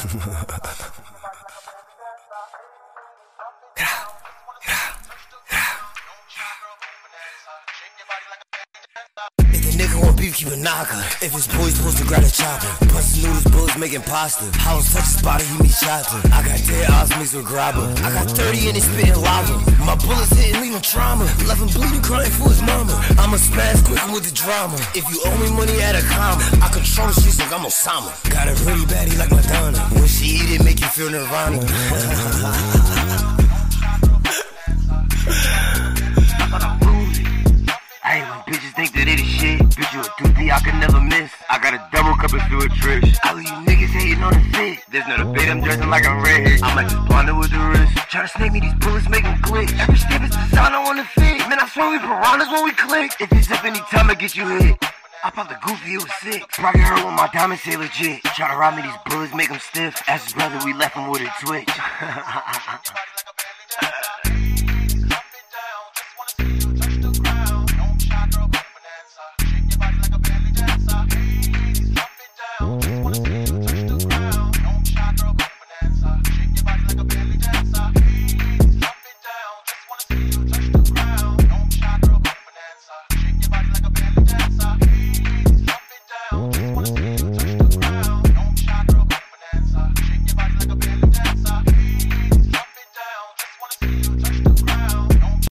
If the nigga want beef, keep a knocker. If his boys supposed to grab a chopper, bustin' noodles, bullets making pasta. House touch his body, he me chopping. I got dead odds mixed with grabber. I got 30 and it's spitting lava. My bullets hitting, leaving trauma. Left him bleeding, crying for his mama. I'ma spaz quick with the drama. If you owe me money, add a comma. I control the streets like I'm Osama. Got a pretty baddie like Madonna. When she eat it, make you feel Nirvana. I hate when bitches think that they the shit. Bitch, you a doobie I can never miss. I got a double cup and do a trish. All of you niggas hating on the fit. There's no debate, I'm dressing like I'm redhead. I might just blunder with the wrist. Try to snake me, these bullets make them glitch. Every step is designer on the fit. Man, I swear we piranhas when we click. If it's up anytime, I get you hit. I popped the goofy, it was 6. Probably heard when my diamonds say legit. Try to rob me, these bullets make them stiff. Ask his brother, we left him with a twitch.